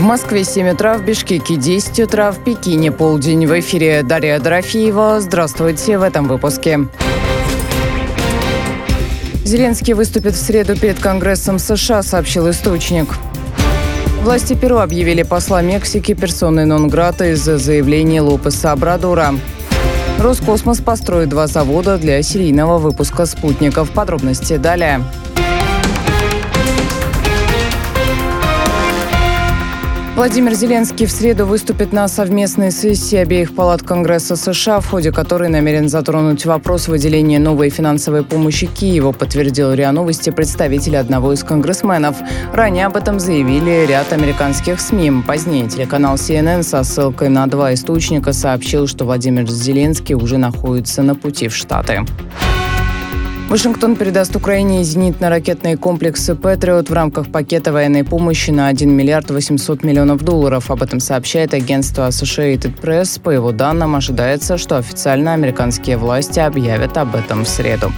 В Москве 7 утра, в Бишкеке 10 утра, в Пекине полдень. В эфире Дарья Дорофеева. Здравствуйте в этом выпуске. Зеленский выступит в среду перед Конгрессом США, сообщил источник. Власти Перу объявили посла Мексики персоной нон-грата из-за заявлений Лопеса Обрадора. Роскосмос построит 2 завода для серийного выпуска спутников. Подробности далее. Владимир Зеленский в среду выступит на совместной сессии обеих палат Конгресса США, в ходе которой намерен затронуть вопрос выделения новой финансовой помощи Киеву, подтвердил РИА Новости представитель одного из конгрессменов. Ранее об этом заявили ряд американских СМИ. Позднее телеканал CNN со ссылкой на 2 источника сообщил, что Владимир Зеленский уже находится на пути в Штаты. Вашингтон передаст Украине зенитно-ракетные комплексы «Патриот» в рамках пакета военной помощи на 1 миллиард 800 миллионов долларов. Об этом сообщает агентство Associated Press. По его данным, ожидается, что официально американские власти объявят об этом в среду.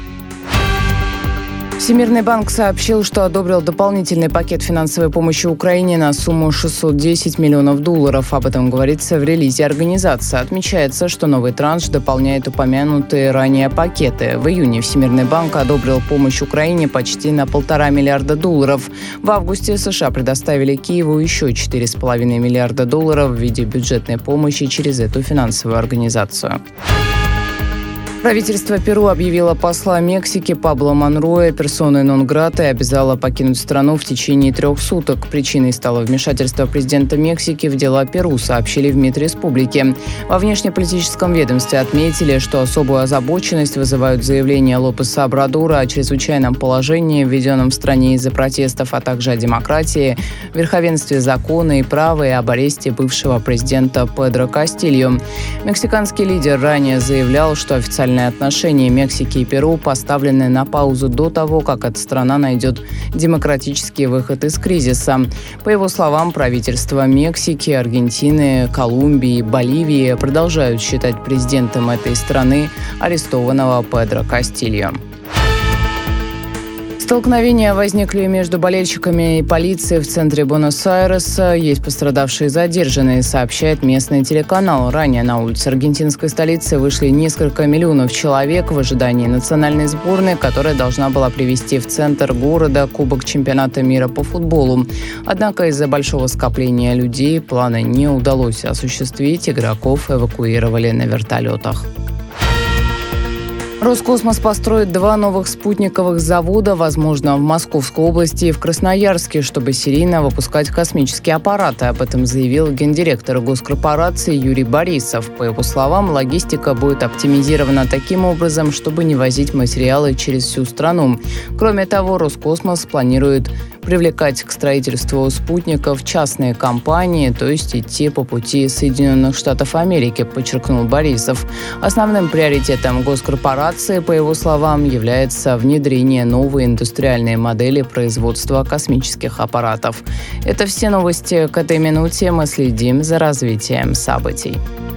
Всемирный банк сообщил, что одобрил дополнительный пакет финансовой помощи Украине на сумму 610 миллионов долларов. Об этом говорится в релизе организации. Отмечается, что новый транш дополняет упомянутые ранее пакеты. В июне Всемирный банк одобрил помощь Украине почти на 1,5 миллиарда долларов. В августе США предоставили Киеву еще 4,5 миллиарда долларов в виде бюджетной помощи через эту финансовую организацию. Правительство Перу объявило посла Мексики Пабло Монроя персоной нон-грата и обязало покинуть страну в течение 3 суток. Причиной стало вмешательство президента Мексики в дела Перу, сообщили в МИД республики. Во внешнеполитическом ведомстве отметили, что особую озабоченность вызывают заявления Лопеса Обрадора о чрезвычайном положении, введенном в стране из-за протестов, а также о демократии, верховенстве закона и права и об аресте бывшего президента Педро Кастильо. Мексиканский лидер ранее заявлял, что официальные отношения Мексики и Перу поставлены на паузу до того, как эта страна найдет демократический выход из кризиса. По его словам, правительства Мексики, Аргентины, Колумбии и Боливии продолжают считать президентом этой страны арестованного Педро Кастильо. Столкновения возникли между болельщиками и полицией в центре Буэнос-Айреса. Есть пострадавшие и задержанные, сообщает местный телеканал. Ранее на улице аргентинской столицы вышли несколько миллионов человек в ожидании национальной сборной, которая должна была привезти в центр города Кубок чемпионата мира по футболу. Однако из-за большого скопления людей планы не удалось осуществить. Игроков эвакуировали на вертолетах. Роскосмос построит 2 новых спутниковых завода, возможно, в Московской области и в Красноярске, чтобы серийно выпускать космические аппараты. Об этом заявил гендиректор госкорпорации Юрий Борисов. По его словам, логистика будет оптимизирована таким образом, чтобы не возить материалы через всю страну. Кроме того, Роскосмос планирует привлекать к строительству спутников частные компании, то есть идти по пути Соединенных Штатов Америки, подчеркнул Борисов. Основным приоритетом госкорпорации, по его словам, является внедрение новой индустриальной модели производства космических аппаратов. Это все новости к этой минуте. Мы следим за развитием событий.